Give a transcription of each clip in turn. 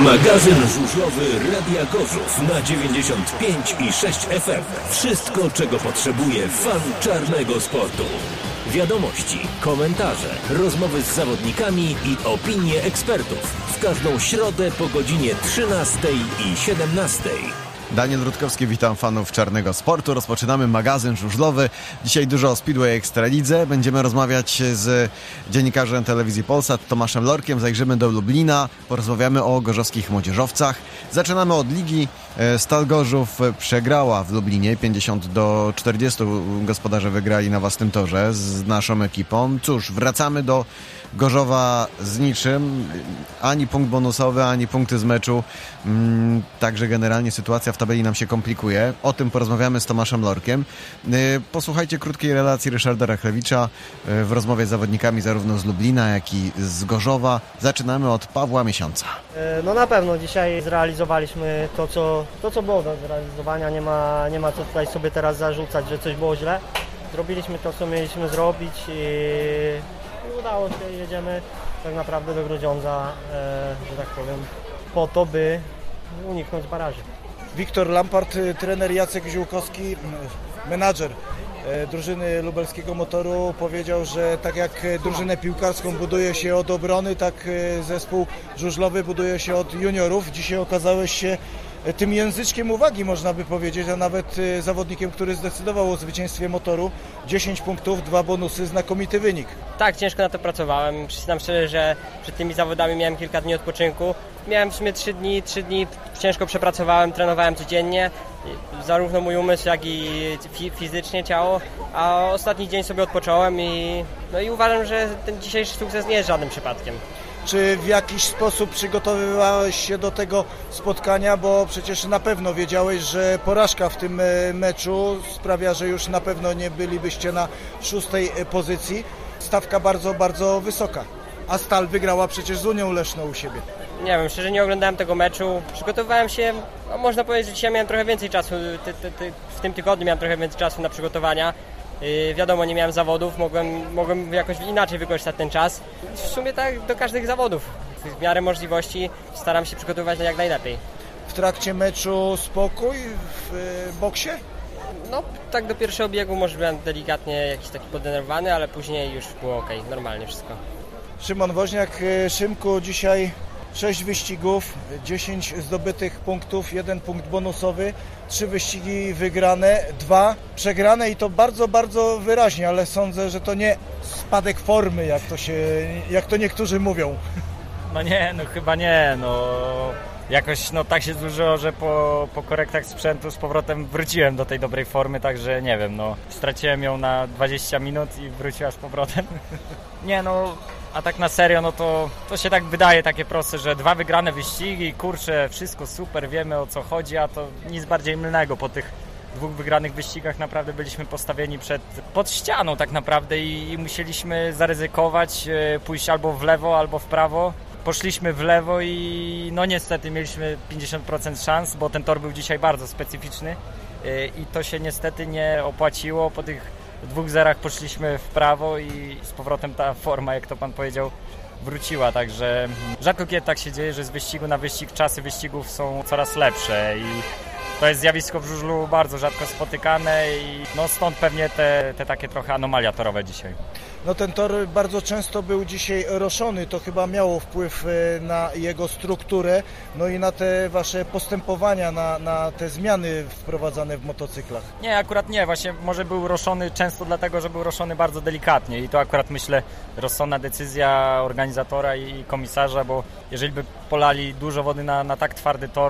Magazyn żużlowy Radia Gorzów na 95,6 FM. Wszystko, czego potrzebuje fan czarnego sportu. Wiadomości, komentarze, rozmowy z zawodnikami i opinie ekspertów. W każdą środę po godzinie 13 i 17. Daniel Rutkowski, witam fanów czarnego sportu. Rozpoczynamy magazyn żużlowy. Dzisiaj dużo o Speedway Ekstralidze. Będziemy rozmawiać z dziennikarzem telewizji Polsat Tomaszem Lorkiem. Zajrzymy do Lublina, porozmawiamy o gorzowskich młodzieżowcach. Zaczynamy od ligi. Stal Gorzów przegrała w Lublinie 50-40. Gospodarze wygrali na własnym torze z naszą ekipą. Cóż, wracamy do Gorzowa z niczym. Ani punkt bonusowy, ani punkty z meczu. Także generalnie sytuacja w tabeli nam się komplikuje. O tym porozmawiamy z Tomaszem Lorkiem. Posłuchajcie krótkiej relacji Ryszarda Rachlewicza w rozmowie z zawodnikami zarówno z Lublina, jak i z Gorzowa. Zaczynamy od Pawła Miesiąca. No na pewno dzisiaj zrealizowaliśmy to, co było do zrealizowania. Nie ma co tutaj sobie teraz zarzucać, że coś było źle. Zrobiliśmy to, co mieliśmy zrobić i udało się. Jedziemy tak naprawdę do Grudziądza, że tak powiem, po to, by uniknąć baraży. Wiktor Lampart, trener Jacek Ziółkowski, menadżer drużyny lubelskiego Motoru, powiedział, że tak jak drużynę piłkarską buduje się od obrony, tak zespół żużlowy buduje się od juniorów. Dzisiaj okazałeś się tym języczkiem uwagi, można by powiedzieć, a nawet zawodnikiem, który zdecydował o zwycięstwie Motoru. 10 punktów, 2 bonusy, znakomity wynik. Tak, ciężko na to pracowałem. Przyznam szczerze, że przed tymi zawodami miałem kilka dni odpoczynku. Miałem w sumie 3 dni ciężko przepracowałem, trenowałem codziennie, zarówno mój umysł, jak i fizycznie ciało, a ostatni dzień sobie odpocząłem i uważam, że ten dzisiejszy sukces nie jest żadnym przypadkiem. Czy w jakiś sposób przygotowywałeś się do tego spotkania, bo przecież na pewno wiedziałeś, że porażka w tym meczu sprawia, że już na pewno nie bylibyście na 6. pozycji. Stawka bardzo, bardzo wysoka, a Stal wygrała przecież z Unią Leszną u siebie. Nie wiem, szczerze nie oglądałem tego meczu, przygotowywałem się, można powiedzieć, że dzisiaj miałem trochę więcej czasu, w tym tygodniu miałem trochę więcej czasu na przygotowania. Wiadomo, nie miałem zawodów, mogłem jakoś inaczej wykorzystać ten czas. W sumie tak do każdych zawodów. W miarę możliwości staram się przygotowywać jak najlepiej. W trakcie meczu spokój w boksie? No, tak do pierwszego biegu może byłem delikatnie jakiś taki podenerwowany, ale później już było okej, normalnie wszystko. Szymon Woźniak. Szymku, dzisiaj 6 wyścigów, 10 zdobytych punktów, 1 punkt bonusowy, 3 wyścigi wygrane, 2 przegrane i to bardzo, bardzo wyraźnie, ale sądzę, że to nie spadek formy, jak to niektórzy mówią. No nie, chyba nie, jakoś tak się złożyło, że po korektach sprzętu z powrotem wróciłem do tej dobrej formy, także nie wiem, straciłem ją na 20 minut i wróciła z powrotem. Nie, a tak na serio, to się tak wydaje takie proste, że 2 wygrane wyścigi, kurczę, wszystko super, wiemy o co chodzi, a to nic bardziej mylnego. Po tych 2 wygranych wyścigach naprawdę byliśmy postawieni pod ścianą tak naprawdę i musieliśmy zaryzykować, pójść albo w lewo, albo w prawo. Poszliśmy w lewo i niestety mieliśmy 50% szans, bo ten tor był dzisiaj bardzo specyficzny i to się niestety nie opłaciło. Po tych 2 zerach poszliśmy w prawo i z powrotem ta forma, jak to pan powiedział, wróciła. Także rzadko kiedy tak się dzieje, że z wyścigu na wyścig czasy wyścigów są coraz lepsze i to jest zjawisko w żużlu bardzo rzadko spotykane i stąd pewnie te takie trochę anomalia torowe dzisiaj. Ten tor bardzo często był dzisiaj roszony, to chyba miało wpływ na jego strukturę, i na te wasze postępowania, na te zmiany wprowadzane w motocyklach. Nie, akurat nie, właśnie może był roszony często dlatego, że był roszony bardzo delikatnie i to akurat myślę rozsądna decyzja organizatora i komisarza, bo jeżeli by polali dużo wody na tak twardy tor,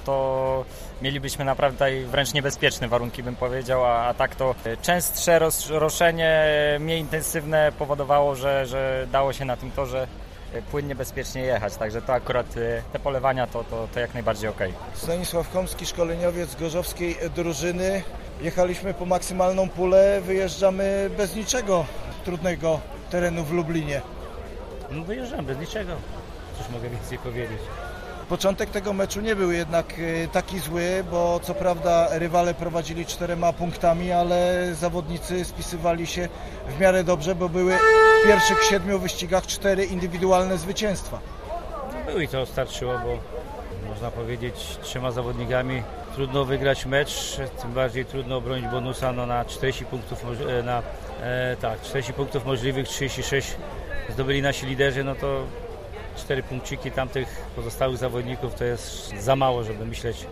to mielibyśmy naprawdę tutaj wręcz niebezpieczne warunki, bym powiedział, a tak to częstsze roszenie, mniej intensywne powodowało, że dało się na tym torze płynnie, bezpiecznie jechać. Także to akurat te polewania to jak najbardziej okej. Stanisław Komski, szkoleniowiec gorzowskiej drużyny. Jechaliśmy po maksymalną pulę, wyjeżdżamy bez niczego trudnego terenu w Lublinie. Wyjeżdżamy bez niczego. Cóż mogę więcej powiedzieć. Początek tego meczu nie był jednak taki zły, bo co prawda rywale prowadzili 4 punktami, ale zawodnicy spisywali się w miarę dobrze, bo były w pierwszych 7 wyścigach 4 indywidualne zwycięstwa. Były i to starczyło, bo można powiedzieć, 3 zawodnikami. Trudno wygrać mecz, tym bardziej trudno obronić bonusa na 40 punktów, 40 punktów możliwych, 36 zdobyli nasi liderzy, no to 4 punkciki tamtych pozostałych zawodników to jest za mało, żeby myśleć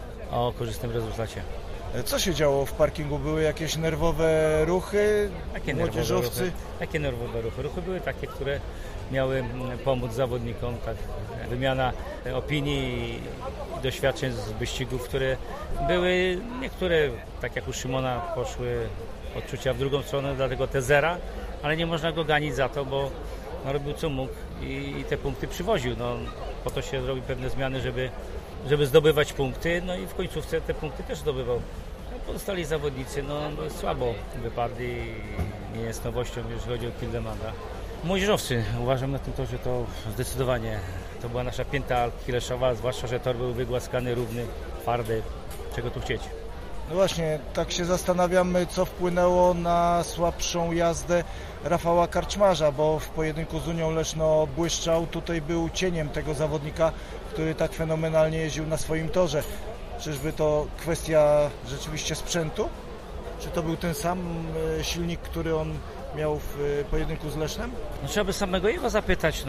o korzystnym rezultacie. Co się działo w parkingu? Były jakieś nerwowe ruchy? Młodzieżowcy? Jakie nerwowe ruchy? Ruchy były takie, które miały pomóc zawodnikom, tak, wymiana opinii i doświadczeń z wyścigów, które były, niektóre, tak jak u Szymona, poszły odczucia w drugą stronę, dlatego te zera, ale nie można go ganić za to, bo robił co mógł i te punkty przywoził. No, po to się robi pewne zmiany, żeby zdobywać punkty, no i w końcówce te punkty też zdobywał. No, pozostali zawodnicy słabo wypadli i nie jest nowością, jeżeli chodzi o Kildemanda. Młodzieżowcy, uważam na tym torze, to zdecydowanie to była nasza pięta kileszowa, zwłaszcza, że tor był wygłaskany, równy, twardy. Czego tu chcieć? No właśnie, tak się zastanawiam, co wpłynęło na słabszą jazdę Rafała Karczmarza, bo w pojedynku z Unią Leszno błyszczał, tutaj był cieniem tego zawodnika, który tak fenomenalnie jeździł na swoim torze. Czyżby to kwestia rzeczywiście sprzętu? Czy to był ten sam silnik, który on miał w pojedynku z Lesznem? No, trzeba by samego jego zapytać,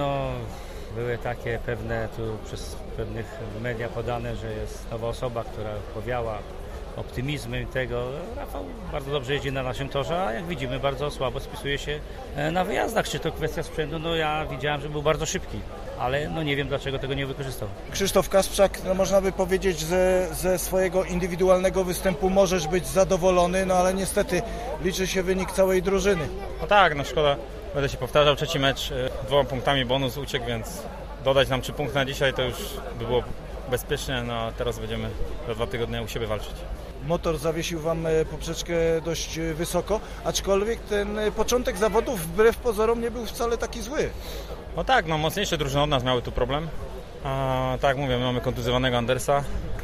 były takie pewne tu przez pewnych media podane, że jest nowa osoba, która powiała optymizmem tego. Rafał bardzo dobrze jeździ na naszym torze, a jak widzimy bardzo słabo spisuje się na wyjazdach. Czy to kwestia sprzętu? Ja widziałem, że był bardzo szybki, ale nie wiem, dlaczego tego nie wykorzystał. Krzysztof Kasprzak, można by powiedzieć, że ze swojego indywidualnego występu możesz być zadowolony, ale niestety liczy się wynik całej drużyny. No tak, szkoda, będę się powtarzał, 3. mecz, 2 punktami bonus uciekł, więc dodać nam 3 punkty na dzisiaj to już by było bezpiecznie, a teraz będziemy za 2 tygodnie u siebie walczyć. Motor zawiesił Wam poprzeczkę dość wysoko, aczkolwiek ten początek zawodów wbrew pozorom nie był wcale taki zły. No tak, mocniejsze drużyny od nas miały tu problem. A tak mówię, mamy kontuzjowanego Andersa,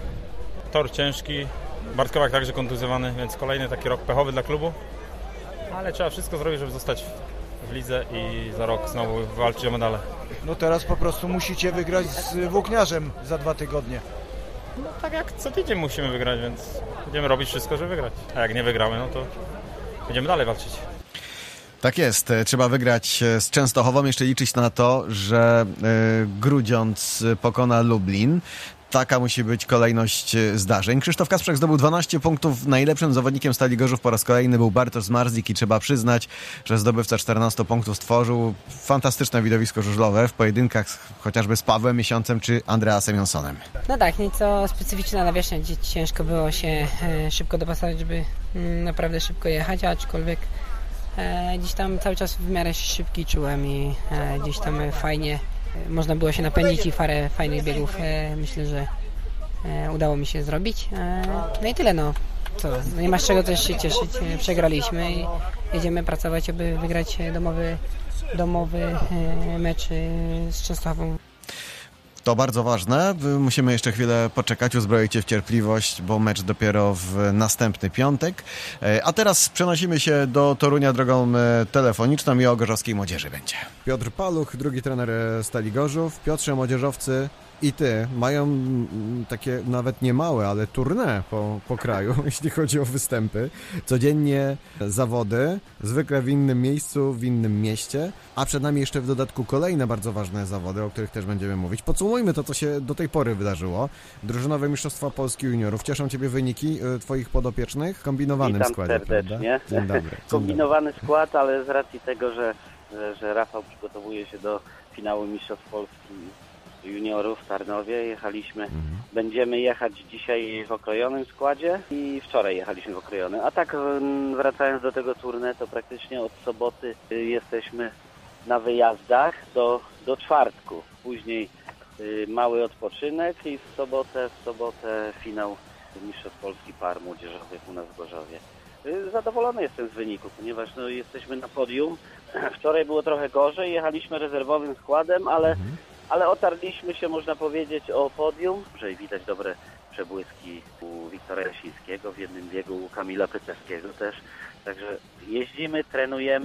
tor ciężki, Bartkowak także kontuzjowany, więc kolejny taki rok pechowy dla klubu. Ale trzeba wszystko zrobić, żeby zostać w lidze i za rok znowu walczyć o medale. No teraz po prostu musicie wygrać z Włókniarzem za 2 tygodnie. No tak jak co tydzień musimy wygrać, więc będziemy robić wszystko, żeby wygrać. A jak nie wygramy, to będziemy dalej walczyć. Tak jest, trzeba wygrać z Częstochową, jeszcze liczyć na to, że Grudziądz pokona Lublin. Taka musi być kolejność zdarzeń. Krzysztof Kasprzak zdobył 12 punktów. Najlepszym zawodnikiem Stali Gorzów po raz kolejny był Bartosz Zmarzlik i trzeba przyznać, że zdobywca 14 punktów stworzył fantastyczne widowisko żużlowe w pojedynkach chociażby z Pawłem Miesiącem czy Andreasem Jonsonem. No tak, nieco specyficzna nawierzchnia, gdzie ciężko było się szybko dopasować, żeby naprawdę szybko jechać, aczkolwiek gdzieś tam cały czas w miarę szybki czułem i gdzieś tam fajnie można było się napędzić i parę fajnych biegów myślę, że udało mi się zrobić. No i tyle, nie ma z czego też się cieszyć. Przegraliśmy i jedziemy pracować, aby wygrać domowy mecz z Częstochową. To bardzo ważne. Musimy jeszcze chwilę poczekać, uzbroić się w cierpliwość, bo mecz dopiero w następny piątek. A teraz przenosimy się do Torunia drogą telefoniczną i o gorzowskiej młodzieży będzie. Piotr Paluch, drugi trener Stali Gorzów. Piotrze, młodzieżowcy i ty mają takie nawet nie małe, ale tournée po kraju, jeśli chodzi o występy. Codziennie zawody, zwykle w innym miejscu, w innym mieście, a przed nami jeszcze w dodatku kolejne bardzo ważne zawody, o których też będziemy mówić. Podsumujmy to, co się do tej pory wydarzyło. Drużynowe Mistrzostwa Polski Juniorów. Cieszą Ciebie wyniki Twoich podopiecznych w kombinowanym składzie, serdecznie. Dzień dobry. Kombinowany skład, ale z racji tego, że Rafał przygotowuje się do finału Mistrzostw Polski Juniorów w Tarnowie, jechaliśmy, będziemy jechać dzisiaj w okrojonym składzie i wczoraj jechaliśmy w okrojonym. A tak wracając do tego tournée, to praktycznie od soboty jesteśmy na wyjazdach do czwartku. Później mały odpoczynek i w sobotę finał Mistrzostw Polski par młodzieżowych u nas w Gorzowie. Zadowolony jestem z wyniku, ponieważ jesteśmy na podium. Wczoraj było trochę gorzej, jechaliśmy rezerwowym składem, ale otarliśmy się, można powiedzieć, o podium. Że widać dobre przebłyski u Wiktora Jasińskiego, w jednym biegu u Kamila Pycewskiego też. Także jeździmy, trenujemy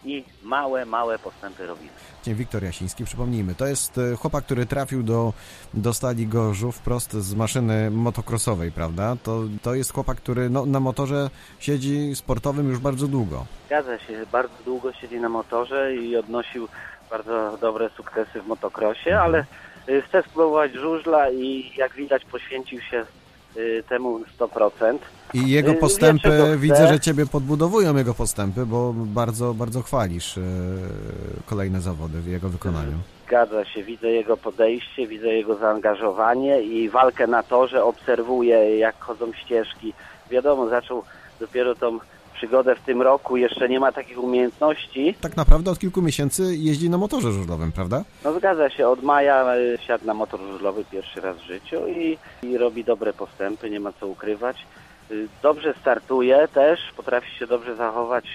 i małe postępy robimy. Wiktor Jasiński, przypomnijmy, to jest chłopak, który trafił do Stali Gorzów wprost z maszyny motocrossowej, prawda? To jest chłopak, który na motorze siedzi sportowym już bardzo długo. Zgadza się, bardzo długo siedzi na motorze i odnosił bardzo dobre sukcesy w motocrossie, ale chce spróbować żużla i jak widać poświęcił się temu 100%. I jego postępy, widzę, że Ciebie podbudowują jego postępy, bo bardzo, bardzo chwalisz kolejne zawody w jego wykonaniu. Zgadza się, widzę jego podejście, widzę jego zaangażowanie i walkę na torze, obserwuję jak chodzą ścieżki. Wiadomo, zaczął dopiero tą przygodę w tym roku, jeszcze nie ma takich umiejętności. Tak naprawdę od kilku miesięcy jeździ na motorze żużlowym, prawda? No zgadza się, od maja siadł na motor żużlowy pierwszy raz w życiu i robi dobre postępy, nie ma co ukrywać. Dobrze startuje też, potrafi się dobrze zachować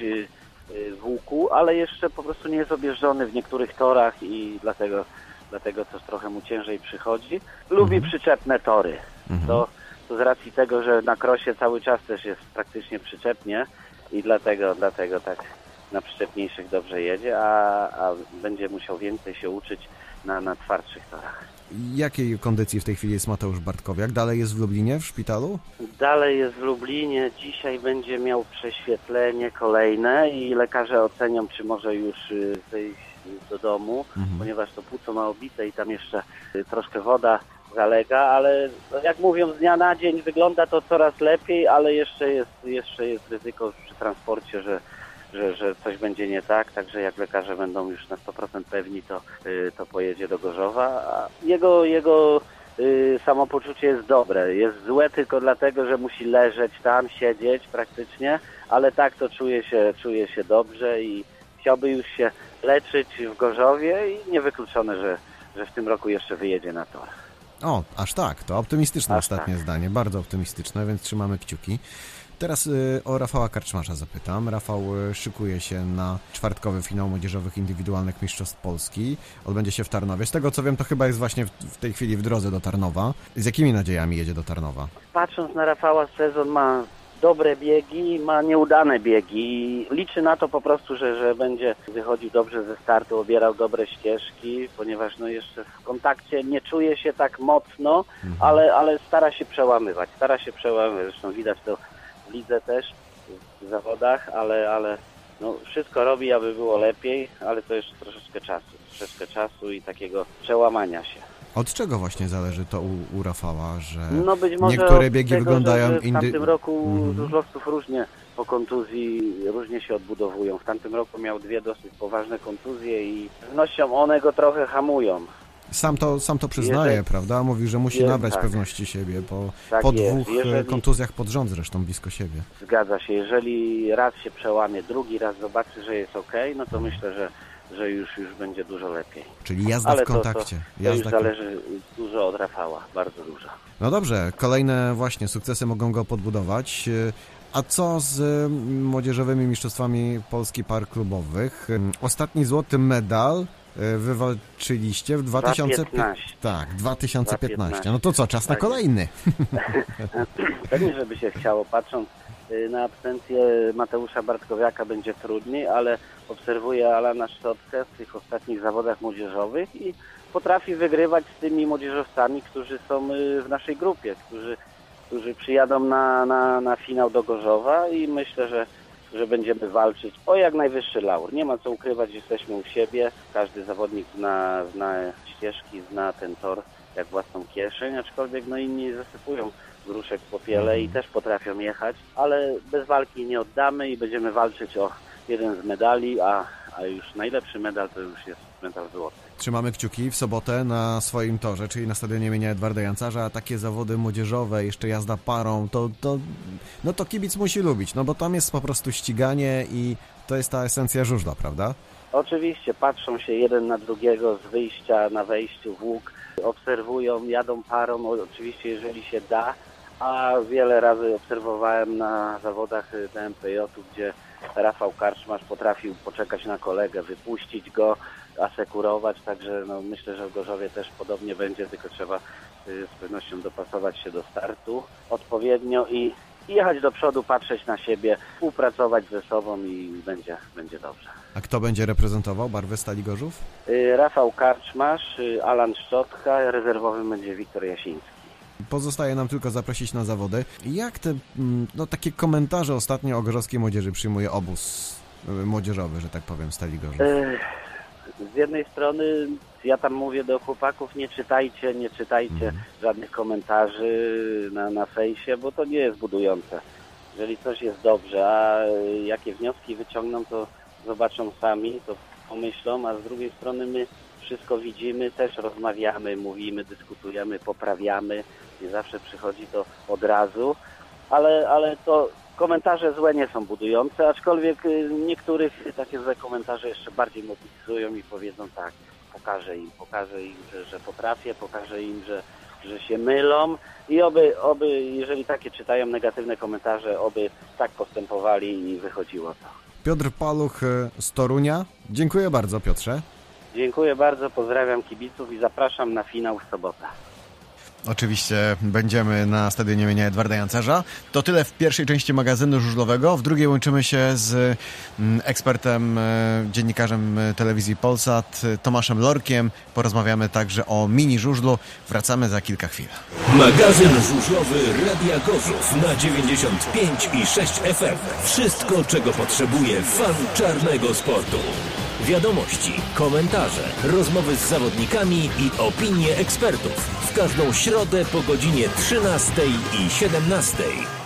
w łuku, ale jeszcze po prostu nie jest objeżdżony w niektórych torach i dlatego to trochę mu ciężej przychodzi. Lubi przyczepne tory. To z racji tego, że na krosie cały czas też jest praktycznie przyczepnie i dlatego tak na przyczepniejszych dobrze jedzie, a będzie musiał więcej się uczyć na twardszych torach. Jakiej kondycji w tej chwili jest Mateusz Bartkowiak? Dalej jest w Lublinie, w szpitalu? Dalej jest w Lublinie. Dzisiaj będzie miał prześwietlenie kolejne i lekarze ocenią, czy może już wyjść do domu, ponieważ to płuco ma obite i tam jeszcze troszkę woda zalega, ale jak mówią, z dnia na dzień wygląda to coraz lepiej, ale jeszcze jest ryzyko przy transporcie, że coś będzie nie tak, także jak lekarze będą już na 100% pewni, to pojedzie do Gorzowa. A jego samopoczucie jest dobre. Jest złe tylko dlatego, że musi leżeć tam, siedzieć praktycznie, ale tak to czuje się dobrze i chciałby już się leczyć w Gorzowie i niewykluczone, że w tym roku jeszcze wyjedzie na tor. O, aż tak, to optymistyczne ostatnie zdanie, bardzo optymistyczne, więc trzymamy kciuki. Teraz o Rafała Karczmarza zapytam. Rafał szykuje się na czwartkowy finał młodzieżowych indywidualnych mistrzostw Polski. Odbędzie się w Tarnowie. Z tego co wiem, to chyba jest właśnie w tej chwili w drodze do Tarnowa. Z jakimi nadziejami jedzie do Tarnowa? Patrząc na Rafała, sezon ma dobre biegi, ma nieudane biegi. Liczy na to po prostu, że będzie wychodził dobrze ze startu, obierał dobre ścieżki, ponieważ jeszcze w kontakcie nie czuje się tak mocno, ale stara się przełamywać. Zresztą widać to w lidze też, w zawodach, ale wszystko robi, aby było lepiej, ale to jeszcze troszeczkę czasu i takiego przełamania się. Od czego właśnie zależy to u Rafała, że być może niektóre biegi wyglądają że w tamtym roku żużlowców różnie po kontuzji różnie się odbudowują. W tamtym roku miał 2 dosyć poważne kontuzje i z pewnością one go trochę hamują. Sam to przyznaje, prawda? Mówi, że musi nabrać pewności siebie po 2 kontuzjach pod rząd zresztą blisko siebie. Zgadza się. Jeżeli raz się przełamie, drugi raz zobaczy, że jest okej, no to myślę, że już będzie dużo lepiej. Czyli jazda w kontakcie. To już zależy dużo od Rafała, bardzo dużo. No dobrze, kolejne właśnie sukcesy mogą go podbudować. A co z młodzieżowymi mistrzostwami Polski par klubowych? Ostatni złoty medal wywalczyliście w 2015. Tak, 2015. No to co, czas na kolejny. Pewnie, żeby się chciało. Patrząc na absencję Mateusza Bartkowiaka będzie trudniej, ale obserwuję Alana Szczotkę w tych ostatnich zawodach młodzieżowych i potrafi wygrywać z tymi młodzieżowcami, którzy są w naszej grupie, którzy przyjadą na finał do Gorzowa i myślę, że będziemy walczyć o jak najwyższy laur. Nie ma co ukrywać, jesteśmy u siebie. Każdy zawodnik zna ścieżki, zna ten tor jak własną kieszeń, aczkolwiek inni zasypują gruszek w popiele i też potrafią jechać, ale bez walki nie oddamy i będziemy walczyć o jeden z medali, a już najlepszy medal to już jest medal złoty. Trzymamy kciuki w sobotę na swoim torze, czyli na stadionie imienia Edwarda Jancarza, a takie zawody młodzieżowe, jeszcze jazda parą, to kibic musi lubić, no bo tam jest po prostu ściganie i to jest ta esencja żużla, prawda? Oczywiście, patrzą się jeden na drugiego z wyjścia na wejściu w łuk, obserwują, jadą parą, oczywiście jeżeli się da, a wiele razy obserwowałem na zawodach DMPJ-u, gdzie Rafał Karczmarz potrafił poczekać na kolegę, wypuścić go, asekurować, także myślę, że w Gorzowie też podobnie będzie, tylko trzeba z pewnością dopasować się do startu odpowiednio i jechać do przodu, patrzeć na siebie, współpracować ze sobą i będzie dobrze. A kto będzie reprezentował barwy Stali Gorzów? Rafał Karczmasz, Alan Szczotka, rezerwowym będzie Wiktor Jasiński. Pozostaje nam tylko zaprosić na zawody. Jak te takie komentarze ostatnio o gorzowskiej młodzieży przyjmuje obóz młodzieżowy, że tak powiem, Stali Gorzów? Z jednej strony ja tam mówię do chłopaków, nie czytajcie żadnych komentarzy na fejsie, bo to nie jest budujące. Jeżeli coś jest dobrze, a jakie wnioski wyciągną, to zobaczą sami, to pomyślą, a z drugiej strony my wszystko widzimy, też rozmawiamy, mówimy, dyskutujemy, poprawiamy. Nie zawsze przychodzi to od razu, ale to komentarze złe nie są budujące, aczkolwiek niektórych takie złe komentarze jeszcze bardziej mobilizują i powiedzą tak, pokażę im, że potrafię, pokażę im, że się mylą i oby, jeżeli takie czytają negatywne komentarze, oby tak postępowali i wychodziło to. Piotr Paluch z Torunia. Dziękuję bardzo, Piotrze. Dziękuję bardzo, pozdrawiam kibiców i zapraszam na finał w sobotę. Oczywiście będziemy na stadionie imienia Edwarda Jancerza. To tyle w pierwszej części magazynu żużlowego. W drugiej łączymy się z ekspertem, dziennikarzem telewizji Polsat, Tomaszem Lorkiem. Porozmawiamy także o mini żużlu. Wracamy za kilka chwil. Magazyn żużlowy Radia Gorzów na 95,6 FM. Wszystko, czego potrzebuje fan czarnego sportu. Wiadomości, komentarze, rozmowy z zawodnikami i opinie ekspertów. W każdą środę po godzinie 13 i 17.